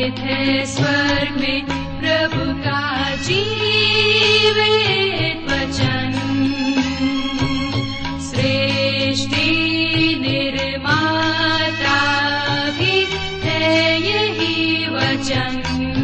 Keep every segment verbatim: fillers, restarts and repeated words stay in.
स्थित है स्वर्ग में प्रभु का जीवित वचन। सृष्टि निर्माता भी है यही वचन।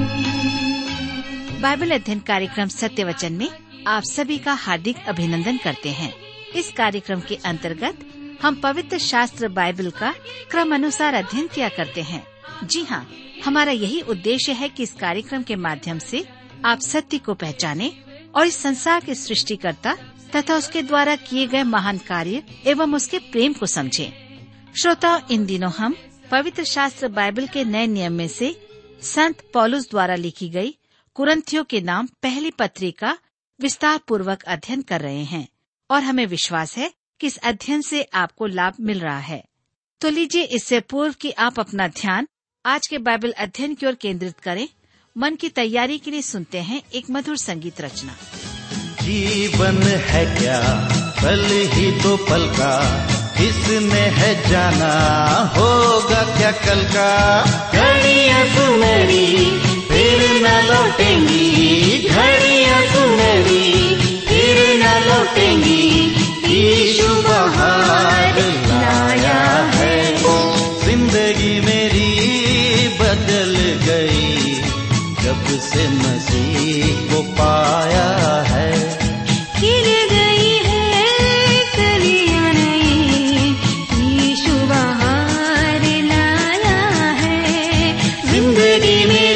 बाइबल अध्ययन कार्यक्रम सत्य वचन में आप सभी का हार्दिक अभिनंदन करते हैं। इस कार्यक्रम के अंतर्गत हम पवित्र शास्त्र बाइबल का क्रम अनुसार अध्ययन किया करते हैं। जी हाँ, हमारा यही उद्देश्य है कि इस कार्यक्रम के माध्यम से आप सत्य को पहचानें और इस संसार के सृष्टिकर्ता तथा उसके द्वारा किए गए महान कार्य एवं उसके प्रेम को समझें। श्रोताओ, इन दिनों हम पवित्र शास्त्र बाइबल के नए नियम में से संत पौलुस द्वारा लिखी गई कुरिन्थियों के नाम पहली पत्री का विस्तार पूर्वक अध्ययन कर रहे हैं और हमें विश्वास है कि इस अध्ययन से आपको लाभ मिल रहा है। तो लीजिए, इससे पूर्व कि आप अपना ध्यान आज के बाइबल अध्ययन की ओर केंद्रित करें, मन की तैयारी के लिए सुनते हैं एक मधुर संगीत रचना। जीवन है क्या पल ही तो पल का, किसने है जाना होगा क्या कल का। घड़ियां सुनहरी फिर न लौटेंगी, घड़ियां सुनहरी फिर न लौटेंगी। यीशु बहार लाया है, जिंदगी मेरी बदल गई जब से मसीह को पाया है। खिल गई है कलियां नई, यीशु बहार लाया है, जिंदगी मेरी।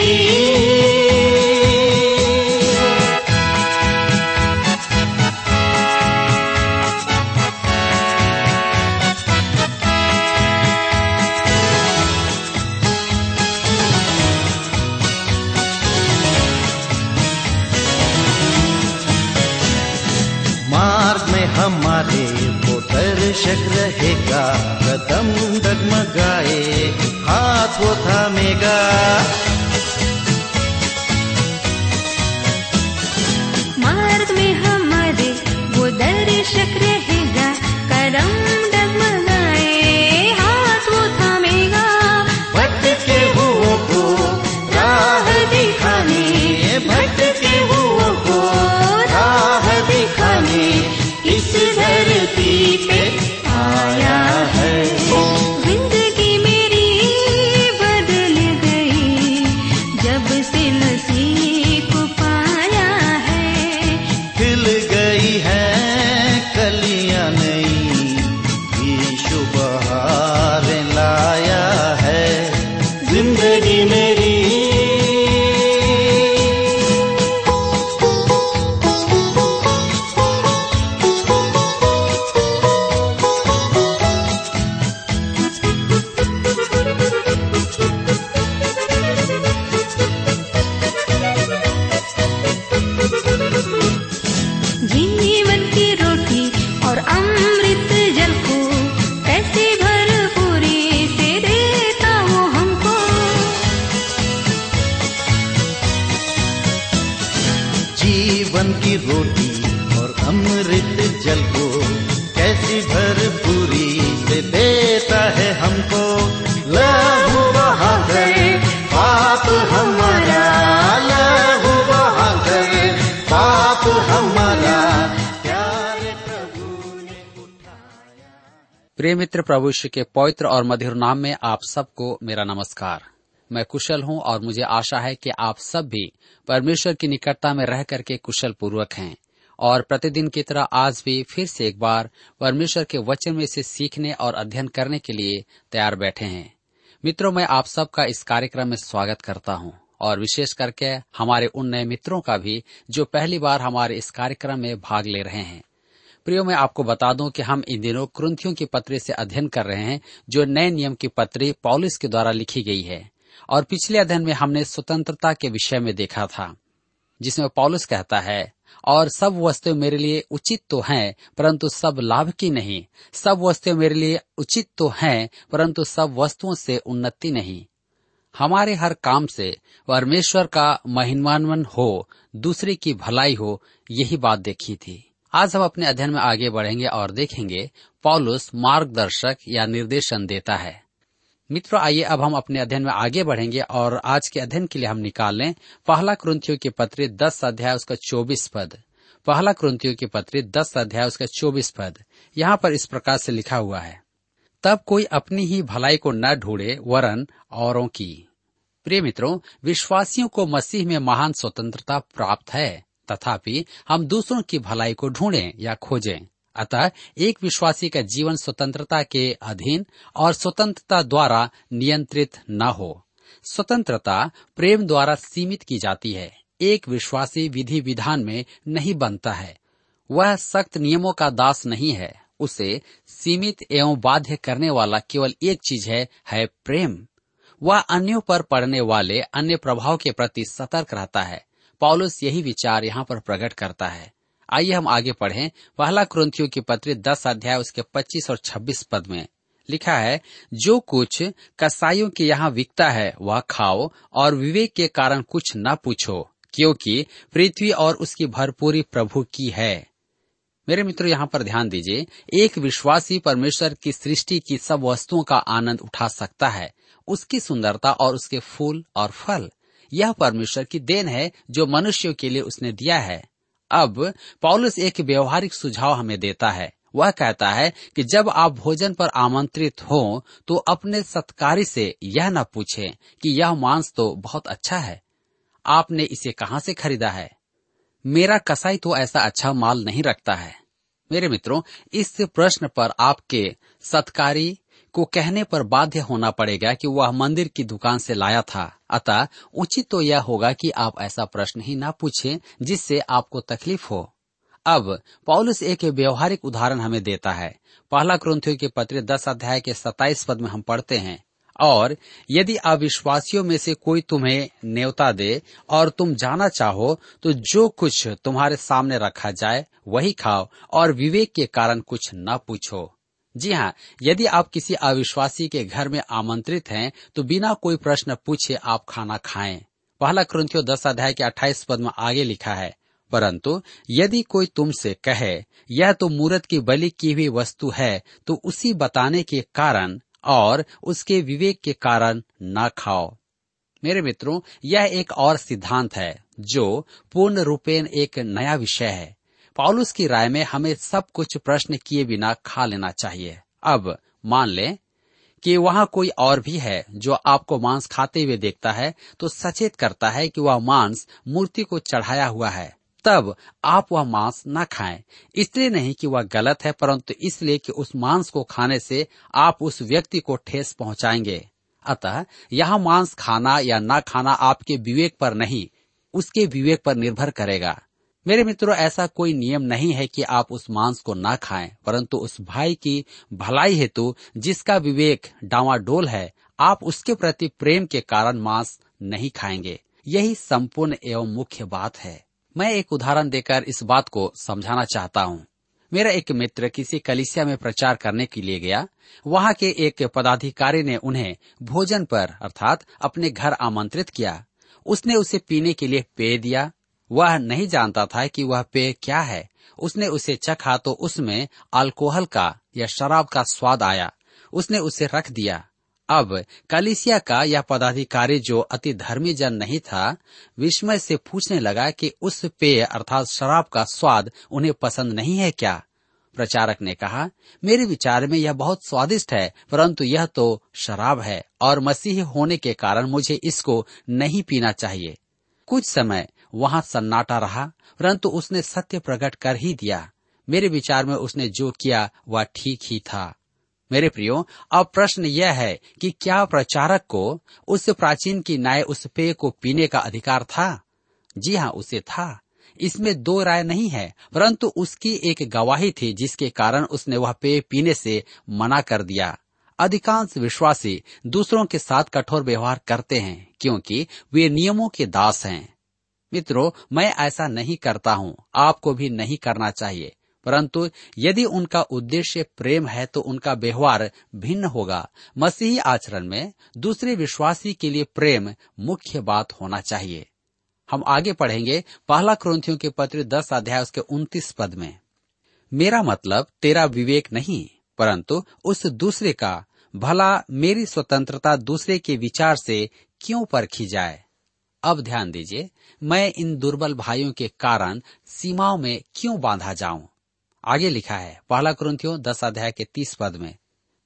हमारे वो दर्शक रहेगा, कदम डगमगाए हाथ वो थामेगा। मार्ग में हमारे वो दर्शक रहेगा, कदम डगमगाए हाथ वो थामेगा। भटके हुओं को राह दिखाने, भटके हुओं को राह दिखाने इस धरती पे आया है। जिंदगी मेरी बदल गई जब से मसीह को पाया है। खिल गई है कलियां नई, यीशु बहार लाया है, जिंदगी मेरी। जीवन की रोटी और अमृत जल को कैसी भरपूरी से देता है हमको। लहू बहाकर पाप हमारा, लहू बहाकर पाप हमारा, प्यारे प्रभु ने उठाया। प्रिय मित्र, प्रभु यीशु के पवित्र और मधुर नाम में आप सबको मेरा नमस्कार। मैं कुशल हूं और मुझे आशा है कि आप सब भी परमेश्वर की निकटता में रह करके कुशल पूर्वक हैं और प्रतिदिन की तरह आज भी फिर से एक बार परमेश्वर के वचन में से सीखने और अध्ययन करने के लिए तैयार बैठे हैं। मित्रों, मैं आप सबका इस कार्यक्रम में स्वागत करता हूं और विशेष करके हमारे उन नए मित्रों का भी जो पहली बार हमारे इस कार्यक्रम में भाग ले रहे हैं। प्रियो, मैं आपको बता दूं कि हम इन दिनों कुरिन्थियों की पत्री से अध्ययन कर रहे हैं जो नए नियम की पत्री पौलुस के द्वारा लिखी गई है। और पिछले अध्ययन में हमने स्वतंत्रता के विषय में देखा था, जिसमें पौलुस कहता है, और सब वस्तुएं मेरे लिए उचित तो हैं परंतु सब लाभ की नहीं। सब वस्तुएं मेरे लिए उचित तो हैं परंतु सब वस्तुओं से उन्नति नहीं। हमारे हर काम से परमेश्वर का महिमान्वित हो, दूसरे की भलाई हो, यही बात देखी थी। आज हम अपने अध्ययन में आगे बढ़ेंगे और देखेंगे पौलुस मार्गदर्शक या निर्देशन देता है। मित्रों, आइए अब हम अपने अध्ययन में आगे बढ़ेंगे और आज के अध्ययन के लिए हम निकाल लें पहला कुरिन्थियों के पत्र दस अध्याय उसका चौबीस पद। पहला कुरिन्थियों के पत्र दस अध्याय उसका चौबीस पद यहाँ पर इस प्रकार से लिखा हुआ है, तब कोई अपनी ही भलाई को न ढूंढे वरन औरों की। प्रिय मित्रों, विश्वासियों को मसीह में महान स्वतंत्रता प्राप्त है, तथापि हम दूसरों की भलाई को ढूंढें या खोजें। अतः एक विश्वासी का जीवन स्वतंत्रता के अधीन और स्वतंत्रता द्वारा नियंत्रित न हो। स्वतंत्रता प्रेम द्वारा सीमित की जाती है। एक विश्वासी विधि विधान में नहीं बनता है, वह सख्त नियमों का दास नहीं है। उसे सीमित एवं बाध्य करने वाला केवल एक चीज है, है प्रेम। वह अन्यों पर पड़ने वाले अन्य प्रभाव के प्रति सतर्क रहता है। पौलुस यही विचार यहाँ पर प्रकट करता है। आइए हम आगे पढ़ें। पहला कुरिन्थियों की पत्री दस अध्याय उसके पच्चीस और छब्बीस पद में लिखा है, जो कुछ कसाईयों के यहाँ बिकता है वह खाओ और विवेक के कारण कुछ न पूछो, क्योंकि पृथ्वी और उसकी भरपूरी प्रभु की है। मेरे मित्रों, यहाँ पर ध्यान दीजिए, एक विश्वासी परमेश्वर की सृष्टि की सब वस्तुओं का आनंद उठा सकता है, उसकी सुंदरता और उसके फूल और फल। यह परमेश्वर की देन है जो मनुष्यों के लिए उसने दिया है। अब पौलुस एक व्यवहारिक सुझाव हमें देता है। वह कहता है कि जब आप भोजन पर आमंत्रित हो तो अपने सत्कारी से यह न पूछें कि यह मांस तो बहुत अच्छा है, आपने इसे कहाँ से खरीदा है, मेरा कसाई तो ऐसा अच्छा माल नहीं रखता है। मेरे मित्रों, इस प्रश्न पर आपके सत्कारी को कहने पर बाध्य होना पड़ेगा कि वह मंदिर की दुकान से लाया था। अतः उचित तो यह होगा कि आप ऐसा प्रश्न ही ना पूछें जिससे आपको तकलीफ हो। अब पौलुस एक व्यवहारिक उदाहरण हमें देता है। पहला कुरिन्थियों के पत्र दस अध्याय के सताइस पद में हम पढ़ते हैं, और यदि अविश्वासियों में से कोई तुम्हें न्योता दे और तुम जाना चाहो तो जो कुछ तुम्हारे सामने रखा जाए वही खाओ और विवेक के कारण कुछ न पूछो। जी हाँ, यदि आप किसी अविश्वासी के घर में आमंत्रित हैं तो बिना कोई प्रश्न पूछे आप खाना खाएं। पहला कुरिन्थियों दस अध्याय के अट्ठाईस पद में आगे लिखा है, परंतु यदि कोई तुमसे कहे यह तो मूरत की बलि की हुई वस्तु है, तो उसी बताने के कारण और उसके विवेक के कारण न खाओ। मेरे मित्रों, यह एक और सिद्धांत है जो पूर्ण रूपेण एक नया विषय है। पौलुस की राय में हमें सब कुछ प्रश्न किए बिना खा लेना चाहिए। अब मान लें कि वहाँ कोई और भी है जो आपको मांस खाते हुए देखता है, तो सचेत करता है कि वह मांस मूर्ति को चढ़ाया हुआ है, तब आप वह मांस न खाएं। इसलिए नहीं कि वह गलत है, परंतु इसलिए कि उस मांस को खाने से आप उस व्यक्ति को ठेस पहुंचाएंगे। अतः यह मांस खाना या न खाना आपके विवेक पर नहीं, उसके विवेक पर निर्भर करेगा। मेरे मित्रों, ऐसा कोई नियम नहीं है कि आप उस मांस को ना खाएं, परंतु उस भाई की भलाई हेतु जिसका विवेक डावाडोल है, आप उसके प्रति प्रेम के कारण मांस नहीं खाएंगे। यही संपूर्ण एवं मुख्य बात है। मैं एक उदाहरण देकर इस बात को समझाना चाहता हूँ। मेरा एक मित्र किसी कलीसिया में प्रचार करने के लिए गया। वहाँ के एक पदाधिकारी ने उन्हें भोजन पर अर्थात अपने घर आमंत्रित किया। उसने उसे पीने के लिए पेय दिया। वह नहीं जानता था कि वह पेय क्या है। उसने उसे चखा तो उसमें अल्कोहल का या शराब का स्वाद आया। उसने उसे रख दिया। अब कलीसिया का यह पदाधिकारी, जो अति धर्मी जन नहीं था, विस्मय से पूछने लगा कि उस पेय अर्थात शराब का स्वाद उन्हें पसंद नहीं है क्या? प्रचारक ने कहा, मेरे विचार में यह बहुत स्वादिष्ट है, परंतु यह तो शराब है और मसीही होने के कारण मुझे इसको नहीं पीना चाहिए। कुछ समय वहाँ सन्नाटा रहा, परंतु उसने सत्य प्रकट कर ही दिया। मेरे विचार में उसने जो किया वह ठीक ही था। मेरे प्रियो, अब प्रश्न यह है कि क्या प्रचारक को उस प्राचीन की न्याय उस पेय को पीने का अधिकार था? जी हाँ, उसे था। इसमें दो राय नहीं है, परंतु उसकी एक गवाही थी जिसके कारण उसने वह पेय पीने से मना कर दिया। अधिकांश विश्वासी दूसरों के साथ कठोर व्यवहार करते हैं क्योंकि वे नियमों के दास हैं। मित्रों, मैं ऐसा नहीं करता हूँ, आपको भी नहीं करना चाहिए, परंतु यदि उनका उद्देश्य प्रेम है तो उनका व्यवहार भिन्न होगा। मसीही आचरण में दूसरे विश्वासी के लिए प्रेम मुख्य बात होना चाहिए। हम आगे पढ़ेंगे पहला कुरिन्थियों के पत्र दस अध्याय उसके उनतीस पद में, मेरा मतलब तेरा विवेक नहीं परंतु उस दूसरे का भला मेरी स्वतंत्रता दूसरे के विचार से क्यों परखी जाए। अब ध्यान दीजिए, मैं इन दुर्बल भाइयों के कारण सीमाओं में क्यों बांधा जाऊं। आगे लिखा है पहला कुरिन्थियों दस अध्याय के तीस पद में,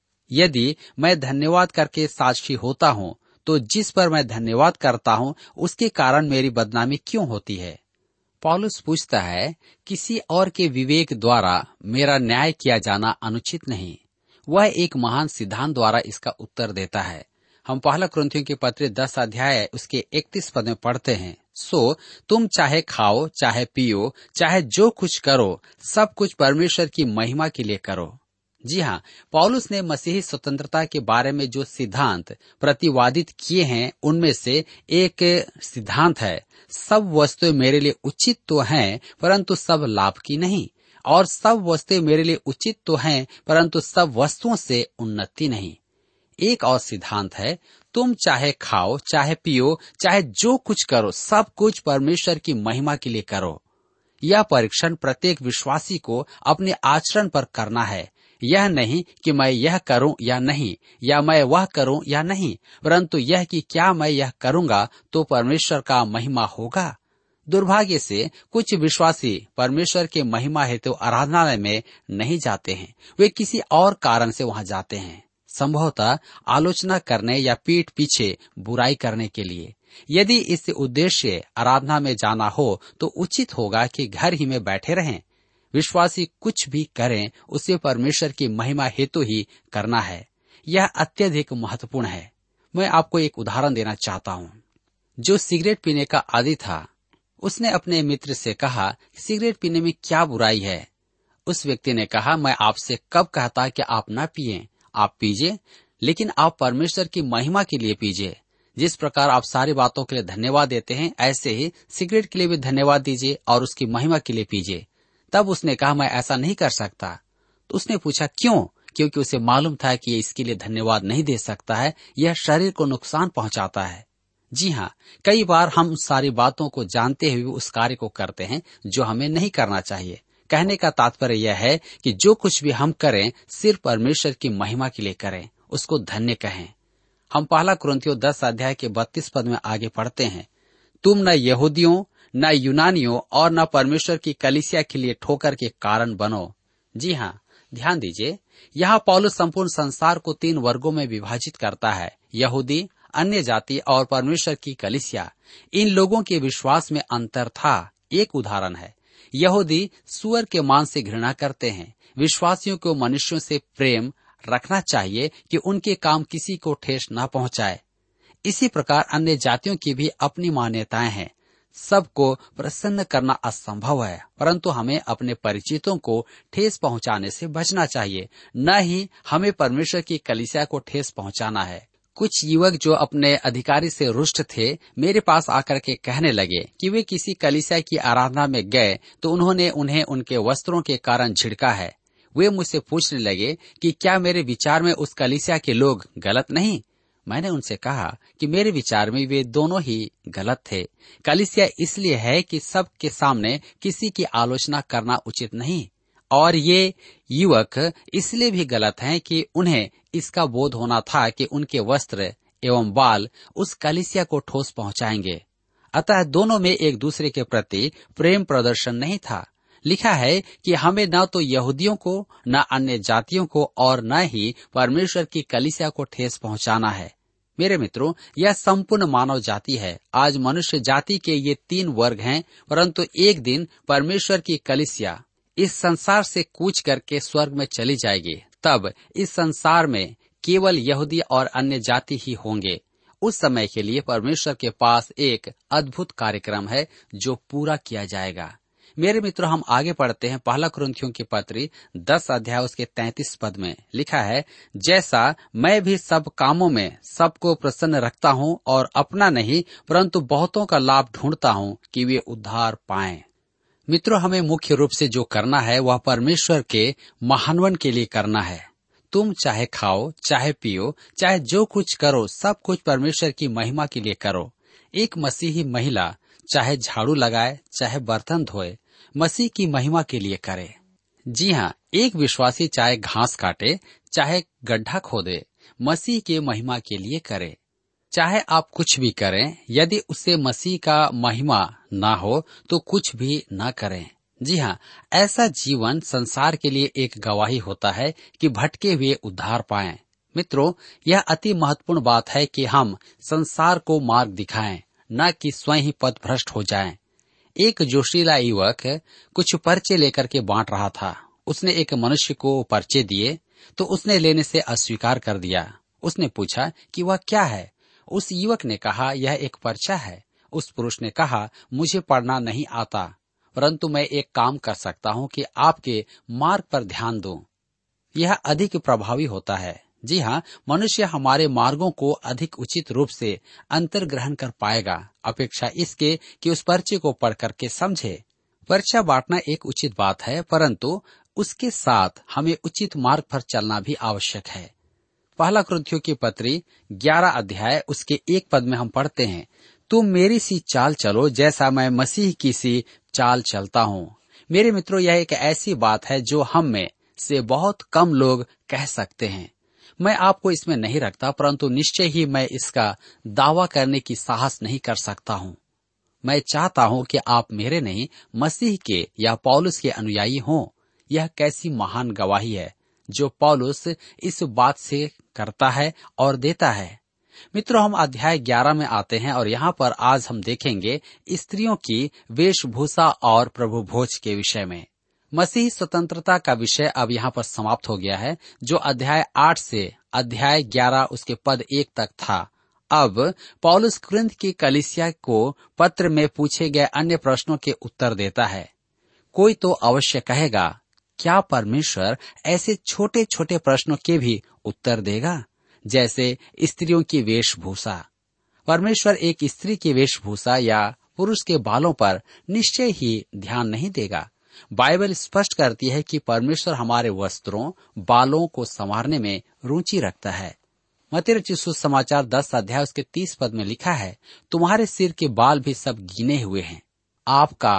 यदि मैं धन्यवाद करके साक्षी होता हूं तो जिस पर मैं धन्यवाद करता हूं उसके कारण मेरी बदनामी क्यों होती है। पौलुस पूछता है, किसी और के विवेक द्वारा मेरा न्याय किया जाना अनुचित नहीं। वह एक महान सिद्धांत द्वारा इसका उत्तर देता है। हम पहला कुरिन्थियों के पत्र दस अध्याय उसके इकतीस पद में पढ़ते हैं, सो तुम चाहे खाओ चाहे पियो चाहे जो कुछ करो सब कुछ परमेश्वर की महिमा के लिए करो। जी हाँ, पौलुस ने मसीही स्वतंत्रता के बारे में जो सिद्धांत प्रतिवादित किए हैं उनमें से एक सिद्धांत है, सब वस्तुएं मेरे लिए उचित तो हैं परंतु सब लाभ की नहीं, और सब वस्तुएं मेरे लिए उचित तो हैं परंतु सब वस्तुओं से उन्नति नहीं। एक और सिद्धांत है, तुम चाहे खाओ चाहे पियो चाहे जो कुछ करो सब कुछ परमेश्वर की महिमा के लिए करो। यह परीक्षण प्रत्येक विश्वासी को अपने आचरण पर करना है। यह नहीं कि मैं यह करूं या नहीं, या मैं वह करूं या नहीं, परंतु यह कि क्या मैं यह करूंगा तो परमेश्वर का महिमा होगा। दुर्भाग्य से कुछ विश्वासी परमेश्वर के महिमा हेतु आराधनालय में नहीं जाते हैं, वे किसी और कारण से वहां जाते हैं, संभवतः आलोचना करने या पीठ पीछे बुराई करने के लिए। यदि इस उद्देश्य आराधना में जाना हो तो उचित होगा कि घर ही में बैठे रहें। विश्वासी कुछ भी करें उसे परमेश्वर की महिमा हेतु ही करना है। यह अत्यधिक महत्वपूर्ण है। मैं आपको एक उदाहरण देना चाहता हूँ। जो सिगरेट पीने का आदी था, उसने अपने मित्र से कहा, सिगरेट पीने में क्या बुराई है। उस व्यक्ति ने कहा, मैं आपसे कब कहता कि आप न पिएं, आप पीजिए, लेकिन आप परमेश्वर की महिमा के लिए पीजिए। जिस प्रकार आप सारी बातों के लिए धन्यवाद देते हैं, ऐसे ही सिगरेट के लिए भी धन्यवाद दीजिए और उसकी महिमा के लिए पीजिए। तब उसने कहा, मैं ऐसा नहीं कर सकता। तो उसने पूछा, क्यों? क्योंकि उसे मालूम था कि ये इसके लिए धन्यवाद नहीं दे सकता है, यह शरीर को नुकसान पहुंचाता है। जी हाँ, कई बार हम सारी बातों को जानते हुए उस कार्य को करते हैं जो हमें नहीं करना चाहिए। कहने का तात्पर्य यह है कि जो कुछ भी हम करें सिर्फ परमेश्वर की महिमा के लिए करें, उसको धन्य कहें। हम पहला कुरिन्थियों दस अध्याय के बत्तीस पद में आगे पढ़ते हैं, तुम न यहूदियों न यूनानियों और न परमेश्वर की कलीसिया के लिए ठोकर के कारण बनो। जी हाँ, ध्यान दीजिए, यहाँ पौलुस संपूर्ण संसार को तीन वर्गों में विभाजित करता है, यहूदी, अन्य जाति और परमेश्वर की कलीसिया। इन लोगों के विश्वास में अंतर था। एक उदाहरण है, यहूदी सूअर के मांस से घृणा करते हैं। विश्वासियों को मनुष्यों से प्रेम रखना चाहिए कि उनके काम किसी को ठेस न पहुंचाए। इसी प्रकार अन्य जातियों की भी अपनी मान्यताएं हैं। सबको प्रसन्न करना असंभव है, परंतु हमें अपने परिचितों को ठेस पहुंचाने से बचना चाहिए, न ही हमें परमेश्वर की कलीसिया को ठेस पहुंचाना है। कुछ युवक जो अपने अधिकारी से रुष्ट थे, मेरे पास आकर के कहने लगे कि वे किसी कलीसिया की आराधना में गए तो उन्होंने उन्हें उनके वस्त्रों के कारण झिड़का है। वे मुझसे पूछने लगे कि क्या मेरे विचार में उस कलीसिया के लोग गलत नहीं। मैंने उनसे कहा कि मेरे विचार में वे दोनों ही गलत थे। कलीसिया इसलिए है कि सब के सामने किसी की आलोचना करना उचित नहीं, और ये युवक इसलिए भी गलत हैं कि उन्हें इसका बोध होना था कि उनके वस्त्र एवं बाल उस कलीसिया को ठोस पहुंचाएंगे। अतः दोनों में एक दूसरे के प्रति प्रेम प्रदर्शन नहीं था। लिखा है कि हमें न तो यहूदियों को, न अन्य जातियों को और न ही परमेश्वर की कलीसिया को ठेस पहुंचाना है। मेरे मित्रों, यह संपूर्ण मानव जाति है। आज मनुष्य जाति के ये तीन वर्ग हैं, परंतु एक दिन परमेश्वर की कलीसिया इस संसार से कूच करके स्वर्ग में चली जाएगी। तब इस संसार में केवल यहूदी और अन्य जाति ही होंगे। उस समय के लिए परमेश्वर के पास एक अद्भुत कार्यक्रम है जो पूरा किया जाएगा। मेरे मित्रों, हम आगे पढ़ते हैं। पहला कुरिन्थियों की पत्री दस अध्याय उसके तैंतीस पद में लिखा है, जैसा मैं भी सब कामों में सबको प्रसन्न रखता हूँ और अपना नहीं परंतु बहुतों का लाभ ढूंढता हूँ कि वे उद्धार पाएं। मित्रों, हमें मुख्य रूप से जो करना है वह परमेश्वर के महानवन के लिए करना है। तुम चाहे खाओ चाहे पियो चाहे जो कुछ करो सब कुछ परमेश्वर की महिमा के लिए करो। एक मसीही महिला चाहे झाड़ू लगाए चाहे बर्तन धोए, मसीह की महिमा के लिए करे। जी हाँ, एक विश्वासी चाहे घास काटे चाहे गड्ढा खोदे, मसीह के महिमा के लिए करें। चाहे आप कुछ भी करें, यदि उससे मसीह का महिमा ना हो तो कुछ भी ना करें। जी हाँ, ऐसा जीवन संसार के लिए एक गवाही होता है कि भटके हुए उद्धार पाएं। मित्रों, यह अति महत्वपूर्ण बात है कि हम संसार को मार्ग दिखाएं, न कि स्वयं ही पथ भ्रष्ट हो जाएं। एक जोशीला युवक कुछ पर्चे लेकर के बांट रहा था। उसने एक मनुष्य को पर्चे दिए तो उसने लेने से अस्वीकार कर दिया। उसने पूछा कि वह क्या है। उस युवक ने कहा, यह एक पर्चा है। उस पुरुष ने कहा, मुझे पढ़ना नहीं आता, परंतु मैं एक काम कर सकता हूँ कि आपके मार्ग पर ध्यान दूं। यह अधिक प्रभावी होता है। जी हाँ, मनुष्य हमारे मार्गों को अधिक उचित रूप से अंतर्ग्रहण कर पाएगा, अपेक्षा इसके कि उस पर्चे को पढ़ करके समझे। पर्चा बांटना एक उचित बात है, परंतु उसके साथ हमें उचित मार्ग पर चलना भी आवश्यक है। पहला कुरिन्थियों की पत्री ग्यारह अध्याय उसके एक पद में हम पढ़ते हैं, तुम मेरी सी चाल चलो जैसा मैं मसीह की सी चाल चलता हूँ। मेरे मित्रों, यह एक ऐसी बात है जो हम में से बहुत कम लोग कह सकते हैं। मैं आपको इसमें नहीं रखता, परंतु निश्चय ही मैं इसका दावा करने की साहस नहीं कर सकता हूँ। मैं चाहता हूँ कि आप मेरे नहीं, मसीह के या पौलुस के अनुयायी हों। यह कैसी महान गवाही है जो पौलुस इस बात से करता है और देता है। मित्रों, हम अध्याय ग्यारह में आते हैं और यहाँ पर आज हम देखेंगे स्त्रियों की वेशभूषा और प्रभु भोज के विषय में। मसीह स्वतंत्रता का विषय अब यहाँ पर समाप्त हो गया है, जो अध्याय आठ से अध्याय ग्यारह उसके पद एक तक था। अब पौलुस कुरिन्थ की कलीसिया को पत्र में पूछे गए अन्य प्रश्नों के उत्तर देता है। कोई तो अवश्य कहेगा, क्या परमेश्वर ऐसे छोटे छोटे प्रश्नों के भी उत्तर देगा, जैसे स्त्रियों की वेशभूषा? परमेश्वर एक स्त्री की वेशभूषा या पुरुष के बालों पर निश्चय ही ध्यान नहीं देगा। बाइबल स्पष्ट करती है कि परमेश्वर हमारे वस्त्रों, बालों को संवारने में रुचि रखता है। मत्ती रचित सुसमाचार दस अध्याय उसके तीस पद में लिखा है, तुम्हारे सिर के बाल भी सब गिने हुए हैं। आपका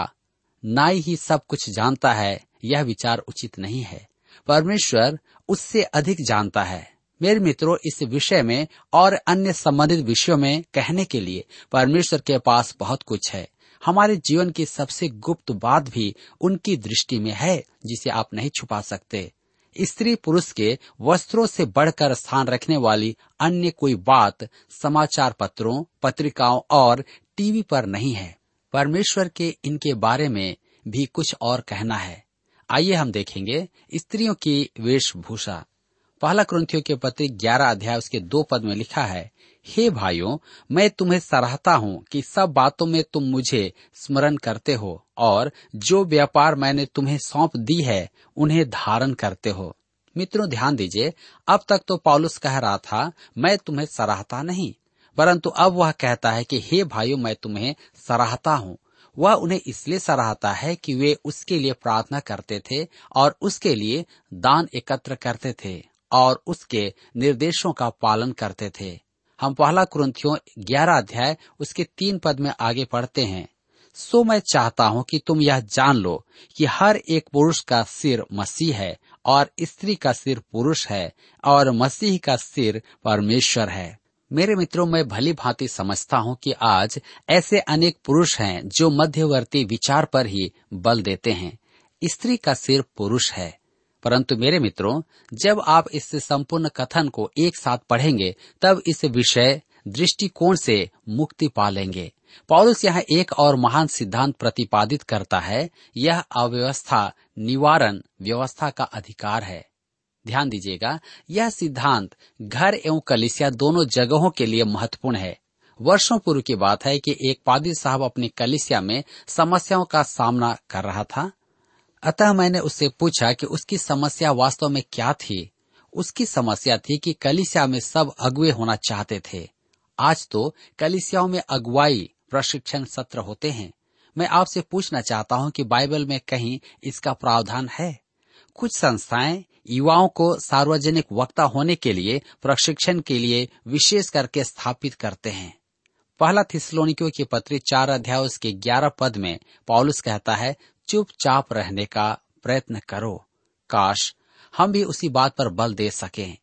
नाई ही सब कुछ जानता है, यह विचार उचित नहीं है। परमेश्वर उससे अधिक जानता है। मेरे मित्रों, इस विषय में और अन्य संबंधित विषयों में कहने के लिए परमेश्वर के पास बहुत कुछ है। हमारे जीवन की सबसे गुप्त बात भी उनकी दृष्टि में है, जिसे आप नहीं छुपा सकते। स्त्री पुरुष के वस्त्रों से बढ़कर स्थान रखने वाली अन्य कोई बात समाचार पत्रों, पत्रिकाओं और टीवी पर नहीं है। परमेश्वर के इनके बारे में भी कुछ और कहना है। आइए हम देखेंगे स्त्रियों की वेशभूषा। पहला कुरिन्थियों के पत्र ग्यारह अध्याय उसके दो पद में लिखा है, हे भाइयों, मैं तुम्हें सराहता हूँ कि सब बातों में तुम मुझे स्मरण करते हो और जो व्यापार मैंने तुम्हें सौंप दी है उन्हें धारण करते हो। मित्रों, ध्यान दीजिए, अब तक तो पौलुस कह रहा था मैं तुम्हें सराहता नहीं, परंतु अब वह कहता है कि हे भाइयों, मैं तुम्हें सराहता हूँ। वह उन्हें इसलिए सराहता है कि वे उसके लिए प्रार्थना करते थे और उसके लिए दान एकत्र करते थे और उसके निर्देशों का पालन करते थे। हम पहला कुरिन्थियों ग्यारह अध्याय उसके तीन पद में आगे पढ़ते हैं, सो मैं चाहता हूँ कि तुम यह जान लो कि हर एक पुरुष का सिर मसीह है और स्त्री का सिर पुरुष है और मसीह का सिर परमेश्वर है। मेरे मित्रों, मैं भली भांति समझता हूँ कि आज ऐसे अनेक पुरुष हैं जो मध्यवर्ती विचार पर ही बल देते हैं। स्त्री का सिर पुरुष है, परंतु मेरे मित्रों, जब आप इस संपूर्ण कथन को एक साथ पढ़ेंगे तब इस विषय दृष्टिकोण से मुक्ति पा लेंगे। पौलुस यहाँ एक और महान सिद्धांत प्रतिपादित करता है। यह अव्यवस्था निवारण व्यवस्था का अधिकार है। ध्यान दीजिएगा, यह सिद्धांत घर एवं कलीसिया दोनों जगहों के लिए महत्वपूर्ण है। वर्षों पूर्व की बात है कि एक पादी साहब अपनी कलीसिया में समस्याओं का सामना कर रहा था। अतः मैंने उससे पूछा कि उसकी समस्या वास्तव में क्या थी। उसकी समस्या थी कि कलीसिया में सब अगुवे होना चाहते थे। आज तो कलीसियाओं में अगुवाई प्रशिक्षण सत्र होते हैं। मैं आपसे पूछना चाहता हूं कि बाइबल में कहीं इसका प्रावधान है? कुछ संस्थाएं युवाओं को सार्वजनिक वक्ता होने के लिए प्रशिक्षण के लिए विशेष करके स्थापित करते हैं। पहला थिस्सलुनीकियों की पत्री चार अध्याय उसके ग्यारह पद में पौलुस कहता है, चुपचाप रहने का प्रयत्न करो। काश हम भी उसी बात पर बल दे सकें।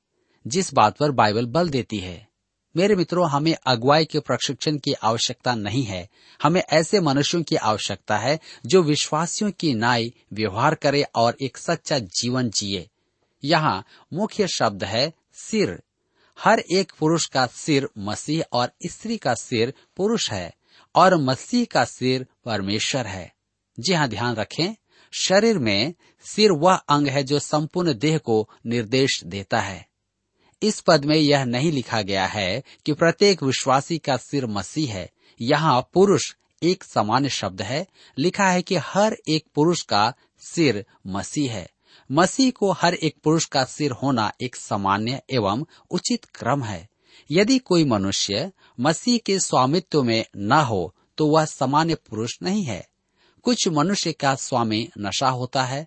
जिस बात पर बाइबल बल देती है। मेरे मित्रों, हमें अगुवाई के प्रशिक्षण की आवश्यकता नहीं है। हमें ऐसे मनुष्यों की आवश्यकता है जो विश्वासियों की नाई व्यवहार करे और एक सच्चा जीवन जिए। यहाँ मुख्य शब्द है सिर। हर एक पुरुष का सिर मसीह और स्त्री का सिर पुरुष है और मसीह का सिर परमेश्वर है। जी हाँ, ध्यान रखें, शरीर में सिर वह अंग है जो संपूर्ण देह को निर्देश देता है। इस पद में यह नहीं लिखा गया है कि प्रत्येक विश्वासी का सिर मसीह है। यहाँ पुरुष एक सामान्य शब्द है। लिखा है कि हर एक पुरुष का सिर मसीह है। मसीह को हर एक पुरुष का सिर होना एक सामान्य एवं उचित क्रम है। यदि कोई मनुष्य मसीह के स्वामित्व में न हो तो वह सामान्य पुरुष नहीं है। कुछ मनुष्य का स्वामी नशा होता है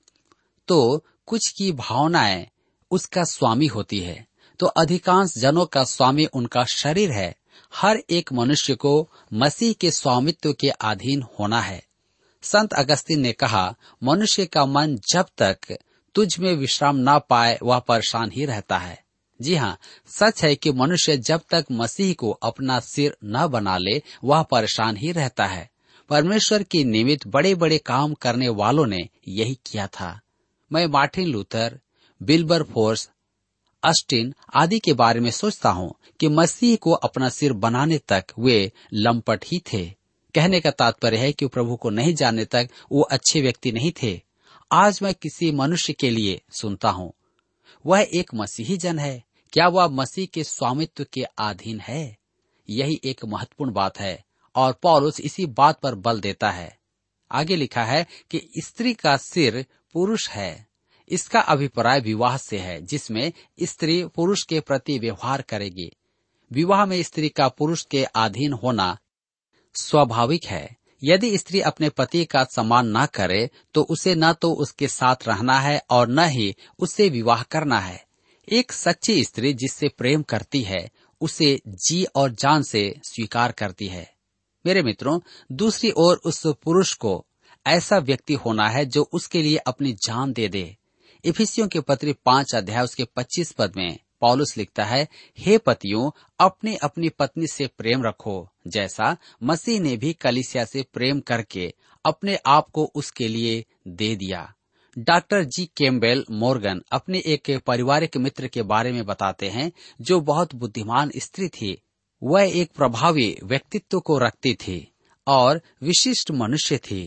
तो कुछ की भावनाएं उसका स्वामी होती है, तो अधिकांश जनों का स्वामी उनका शरीर है। हर एक मनुष्य को मसीह के स्वामित्व के अधीन होना है। संत अगस्तीन ने कहा, मनुष्य का मन जब तक तुझ में विश्राम ना पाए वह परेशान ही रहता है। जी हाँ, सच है कि मनुष्य जब तक मसीह को अपना सिर न बना ले वह परेशान ही रहता है। परमेश्वर की निमित्त बड़े बड़े काम करने वालों ने यही किया था। मैं Martin Luther, Wilberforce, Austin आदि के बारे में सोचता हूँ कि मसीह को अपना सिर बनाने तक वे लंपट ही थे। कहने का तात्पर्य है कि प्रभु को नहीं जानने तक वो अच्छे व्यक्ति नहीं थे। आज मैं किसी मनुष्य के लिए सुनता हूँ, वह एक मसीही जन है। क्या वह मसीह के स्वामित्व के अधीन है? यही एक महत्वपूर्ण बात है और पौलुस इसी बात पर बल देता है। आगे लिखा है कि स्त्री का सिर पुरुष है। इसका अभिप्राय विवाह से है, जिसमें स्त्री पुरुष के प्रति व्यवहार करेगी। विवाह में स्त्री का पुरुष के अधीन होना स्वाभाविक है। यदि स्त्री अपने पति का सम्मान न करे तो उसे न तो उसके साथ रहना है और न ही उससे विवाह करना है। एक सच्ची स्त्री जिससे प्रेम करती है उसे जी और जान से स्वीकार करती है। मेरे मित्रों, दूसरी ओर उस पुरुष को ऐसा व्यक्ति होना है जो उसके लिए अपनी जान दे दे। इफिसियों के पत्री पांच अध्याय उसके पच्चीस पद में पौलुस लिखता है, हे पतियों, अपनी अपनी पत्नी से प्रेम रखो, जैसा मसीह ने भी कलीसिया से प्रेम करके अपने आप को उसके लिए दे दिया। डॉक्टर जी कैम्पबेल मॉर्गन अपने एक पारिवारिक मित्र के बारे में बताते हैं जो बहुत बुद्धिमान स्त्री थी। वह एक प्रभावी व्यक्तित्व को रखती थी और विशिष्ट मनुष्य थी।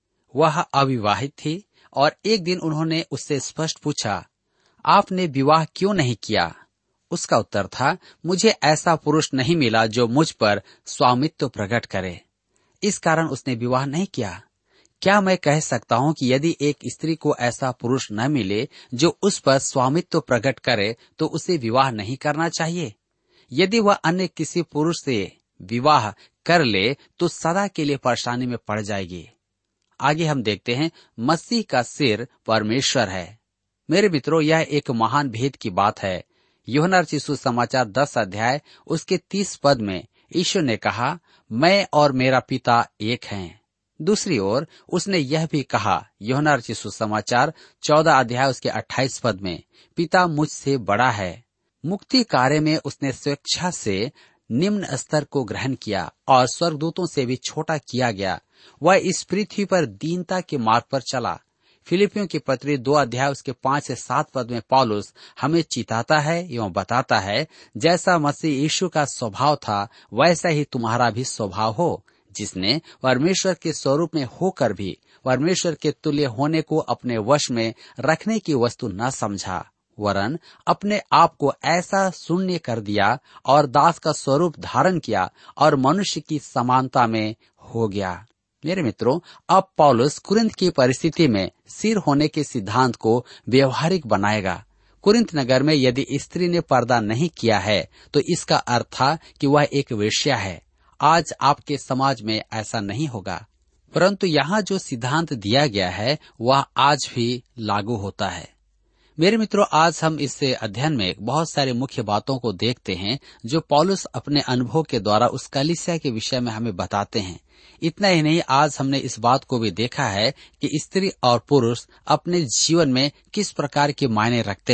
वह अविवाहित थी और एक दिन उन्होंने उससे स्पष्ट पूछा, आपने विवाह क्यों नहीं किया? उसका उत्तर था, मुझे ऐसा पुरुष नहीं मिला जो मुझ पर स्वामित्व प्रकट करे, इस कारण उसने विवाह नहीं किया। क्या मैं कह सकता हूँ कि यदि एक स्त्री को ऐसा पुरुष न मिले जो उस पर स्वामित्व प्रकट करे तो उसे विवाह नहीं करना चाहिए? यदि वह अन्य किसी पुरुष से विवाह कर ले तो सदा के लिए परेशानी में पड़ जाएगी। आगे हम देखते हैं, मसीह का सिर परमेश्वर है। मेरे मित्रों, यह एक महान भेद की बात है। यूहन्ना रचित सुसमाचार दस अध्याय उसके तीस पद में यीशु ने कहा, मैं और मेरा पिता एक हैं। दूसरी ओर उसने यह भी कहा, यूहन्ना रचित सुसमाचार चौदह अध्याय उसके अट्ठाईस पद में, पिता मुझसे बड़ा है। मुक्ति कार्य में उसने स्वेच्छा से निम्न स्तर को ग्रहण किया और स्वर्गदूतों से भी छोटा किया गया। वह इस पृथ्वी पर दीनता के मार्ग पर चला। फिलिपियों की पत्री दो अध्याय उसके पांच से सात पद में पौलुस हमें चिताता है एवं बताता है, जैसा मसीह यीशु का स्वभाव था वैसा ही तुम्हारा भी स्वभाव हो, जिसने परमेश्वर के स्वरूप में होकर भी परमेश्वर के तुल्य होने को अपने वश में रखने की वस्तु न समझा, वरन अपने आप को ऐसा शून्य कर दिया और दास का स्वरूप धारण किया और मनुष्य की समानता में हो गया। मेरे मित्रों, अब पौलुस कुरिन्थ की परिस्थिति में सिर होने के सिद्धांत को व्यवहारिक बनाएगा। कुरिन्थ नगर में यदि स्त्री ने पर्दा नहीं किया है तो इसका अर्थ था कि वह एक वेश्या है। आज आपके समाज में ऐसा नहीं होगा, परंतु यहाँ जो सिद्धांत दिया गया है वह आज भी लागू होता है। मेरे मित्रों, आज हम इस अध्ययन में बहुत सारी मुख्य बातों को देखते हैं जो पौलुस अपने अनुभव के द्वारा उस कलीसिया के विषय में हमें बताते हैं। इतना ही नहीं, आज हमने इस बात को भी देखा है कि स्त्री और पुरुष अपने जीवन में किस प्रकार के मायने रखते हैं।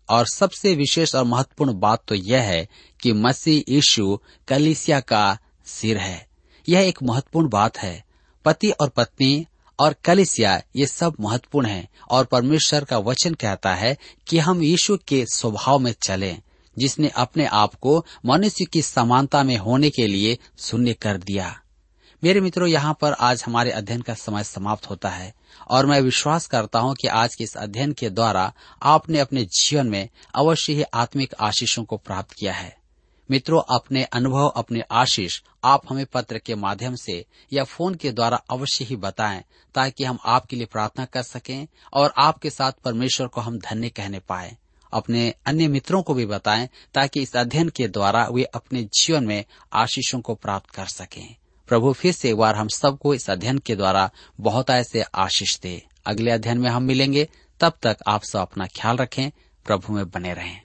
और सबसे विशेष और महत्वपूर्ण बात तो यह है कि मसीह यीशु कलीसिया का सिर है। यह एक महत्वपूर्ण बात है। पति और पत्नी और कलीसिया ये सब महत्वपूर्ण है और परमेश्वर का वचन कहता है कि हम यीशु के स्वभाव में चलें, जिसने अपने आप को मनुष्य की समानता में होने के लिए शून्य कर दिया। मेरे मित्रों, यहाँ पर आज हमारे अध्ययन का समय समाप्त होता है और मैं विश्वास करता हूँ कि आज के इस अध्ययन के द्वारा आपने अपने जीवन में अवश्य ही आत्मिक आशीषों को प्राप्त किया है। मित्रों, अपने अनुभव, अपने आशीष आप हमें पत्र के माध्यम से या फोन के द्वारा अवश्य ही बताएं, ताकि हम आपके लिए प्रार्थना कर सकें और आपके साथ परमेश्वर को हम धन्य कहने पाए। अपने अन्य मित्रों को भी बताएं, ताकि इस अध्ययन के द्वारा वे अपने जीवन में आशीषों को प्राप्त कर सकें। प्रभु फिर से एक बार हम सबको इस अध्ययन के द्वारा बहुत ऐसे आशीष दे। अगले अध्ययन में हम मिलेंगे। तब तक आप सब अपना ख्याल रखें, प्रभु में बने रहें।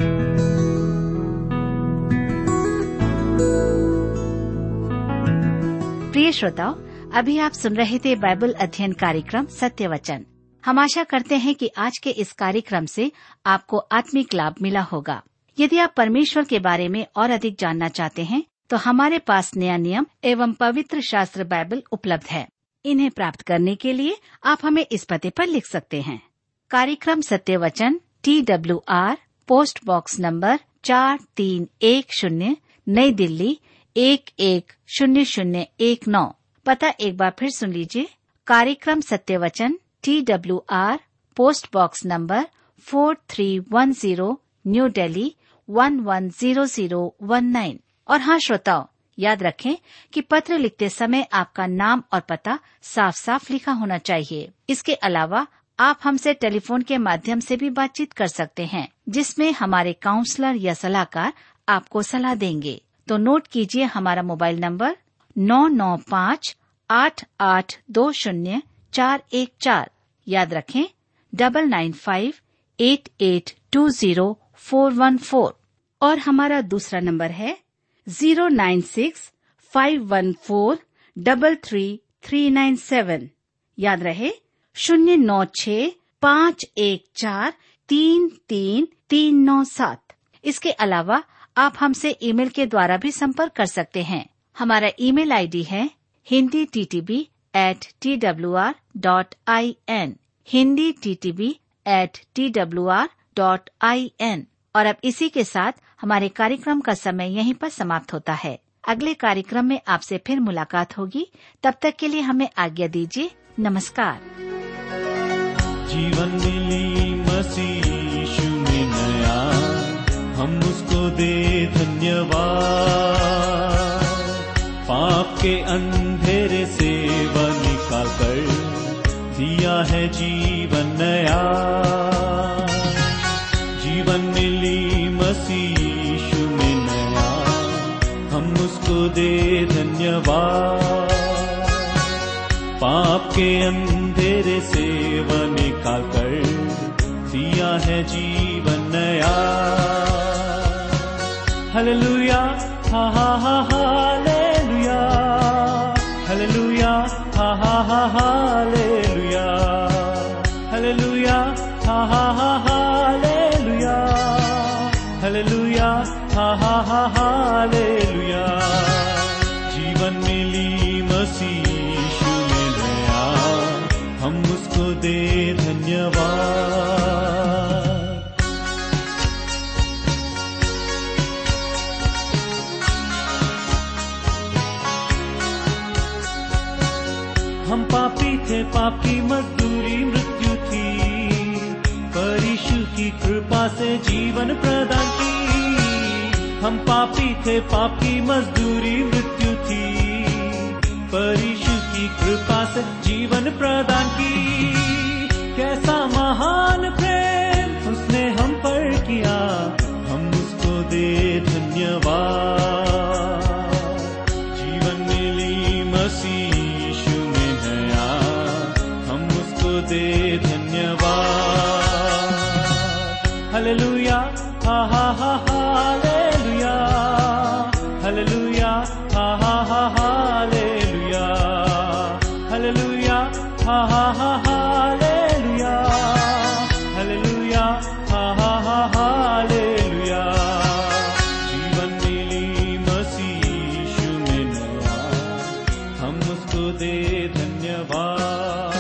प्रिय श्रोताओ, अभी आप सुन रहे थे बाइबल अध्ययन कार्यक्रम सत्य वचन। हम आशा करते हैं कि आज के इस कार्यक्रम से आपको आत्मिक लाभ मिला होगा। यदि आप परमेश्वर के बारे में और अधिक जानना चाहते हैं तो हमारे पास नया नियम एवं पवित्र शास्त्र बाइबल उपलब्ध है। इन्हें प्राप्त करने के लिए आप हमें इस पते पर लिख सकते हैं। कार्यक्रम सत्य वचन, T W R, post box number चार तीन एक शून्य, नई दिल्ली एक एक शून्य शून्य एक नौ। पता एक बार फिर सुन लीजिए। कार्यक्रम सत्य वचन, T W R, post box number four three one zero, New Delhi one one zero zero one nine. और हाँ श्रोताओ, याद रखें कि पत्र लिखते समय आपका नाम और पता साफ साफ लिखा होना चाहिए। इसके अलावा आप हमसे टेलीफोन के माध्यम से भी बातचीत कर सकते हैं, जिसमें हमारे काउंसलर या सलाहकार आपको सलाह देंगे। तो नोट कीजिए हमारा मोबाइल नंबर नौ नौ पाँच आठ आठ दो शून्य चार एक चार। याद रखें double nine five eight eight two zero four one four. और हमारा दूसरा नंबर है zero nine six five one four double three three nine seven. याद रहे शून्य नौ छः पाँच एक चार तीन तीन तीन नौ सात। इसके अलावा आप हमसे ईमेल के द्वारा भी संपर्क कर सकते हैं। हमारा ईमेल आईडी है Hindi T T B at T W R dot I N, Hindi T T B at T W R dot I N. और अब इसी के साथ हमारे कार्यक्रम का समय यहीं पर समाप्त होता है। अगले कार्यक्रम में आपसे फिर मुलाकात होगी। तब तक के लिए हमें आज्ञा दीजिए। नमस्कार। जीवन मिली मसीह यीशु में नया, हम उसको दे धन्यवाद। पाप के अंधेरे से वह निकाल कर दिया है जीवन नया। जीवन मिली मसीह यीशु में नया, हम उसको दे धन्यवाद। पाप के अंधेरे से वह निकाल कर दिया है जीवन नया। हालेलुया, हा हा हा हालेलुया, हालेलुया, हा हा हा हालेलुया, हालेलुया, हा हा हा हालेलुया, हालेलुया, हा हा हा हालेलुया। जीवन मिली मसीह यीशु में नया, हम उसको दे धन्यवाद। हम पापी थे, पाप की मजदूरी मृत्यु थी, पर यीशु की कृपा से जीवन प्रदान की। हम पापी थे, पाप की मजदूरी मृत्यु थी, पर यीशु की कृपा से जीवन प्रदान की। कैसा महान प्रेम उसने हम पर किया, हम उसको दे धन्यवाद। जीवन मिली मसीह यीशु में नया, हम उसको दे धन्यवाद। हालेलुया, हा हा हा हालेलुया, हालेलुया, हा हा हा हालेलुया, हालेलुया, हा हा हा हालेलुया, हालेलुया, हा हा हा धन्यवाद।